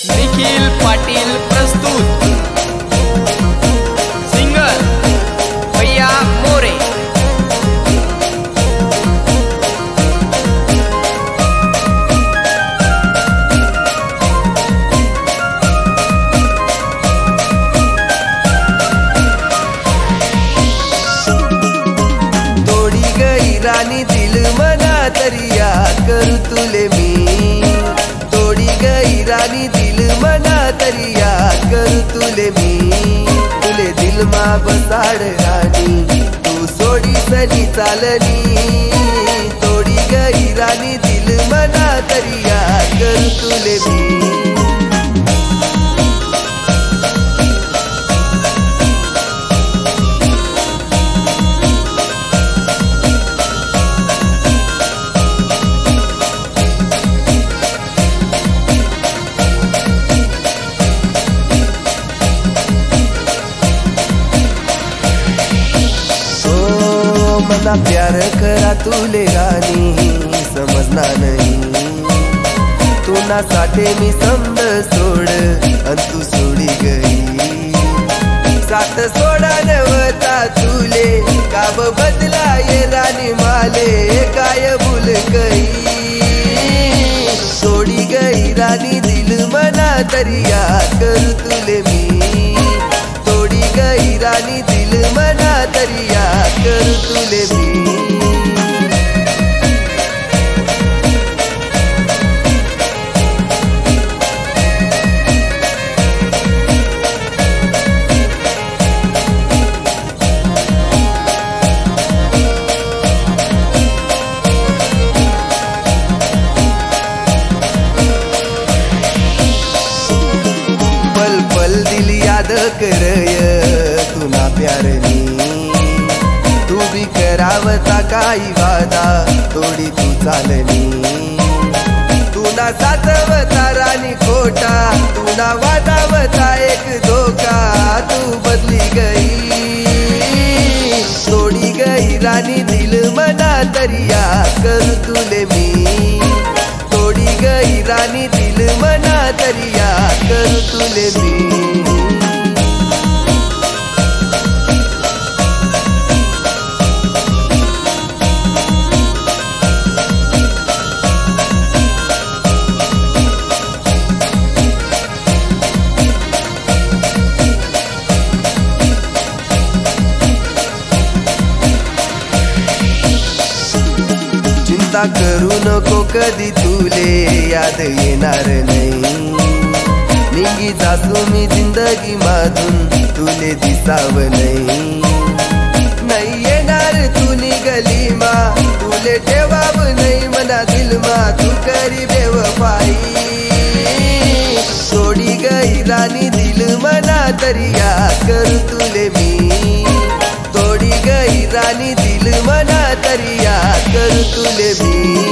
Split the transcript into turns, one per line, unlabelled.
निखिल पाटील प्रस्तुत। सिंगर भैया मोरे।
तोडी गई रानी दिल मना तरिया करू तुले मी, तोडी गई रानी दिल मना तरिया करू तुले मी, तुले दिल मा बसाड रानी तू सोडी सनी चालनी, तोडी गई रानी दिल मना तरिया करू तुले मी। मना प्यार करा तुले रानी समजना नहीं, तू ना साठे मी समद सोड अन तू सोडी गई, साथ सोडा नवता तुले काब बदला ये रानी माले काय भूल गई, सोडी गई रानी दिल मना तरिया करू तुले मी, तोडी गई रानी दिल मना तरिया करू तुले मी। पल पल दिल याद करय तू ना प्यारनी, तू भी करावता काही वादा तोडी तू चालनी, तू ना साथवता रानी खोटा, तू ना वादावता एक धोका, तू बदली गई, तोडी गई रानी दिल मना तरिया करू तुले मी, तोडी गई रानी दिल मना तरिया करू तुले मी। चिंता करू नको कधी तुले याद येणार नाही, निंगी जासू मी जिंदगी माधून तुले दिसाव नाही, नाही येणार तू निगली मा तुले ठेवाव नाही मना दिल मा तू करी बेवफाई, सोडी गई रानी दिल मना तरिया करू तुले मी, तोडी गई रानी दिल मना तरिया करू तुले मी।